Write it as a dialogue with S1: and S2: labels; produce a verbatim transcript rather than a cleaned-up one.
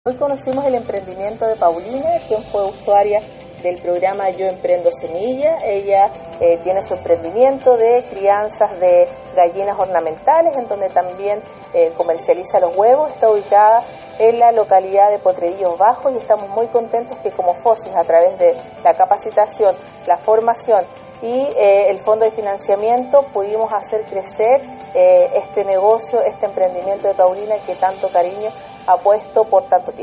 S1: Hoy conocimos el emprendimiento de Paulina, quien fue usuaria del programa Yo Emprendo Semilla. Ella eh, tiene su emprendimiento de crianzas de gallinas ornamentales, en donde también eh, comercializa los huevos. Está ubicada en la localidad de Potrerillos Bajos y estamos muy contentos que como FOSIS, a través de la capacitación, la formación y eh, el fondo de financiamiento, pudimos hacer crecer eh, este negocio, este emprendimiento de Paulina que tanto cariño ha puesto por tanto tiempo.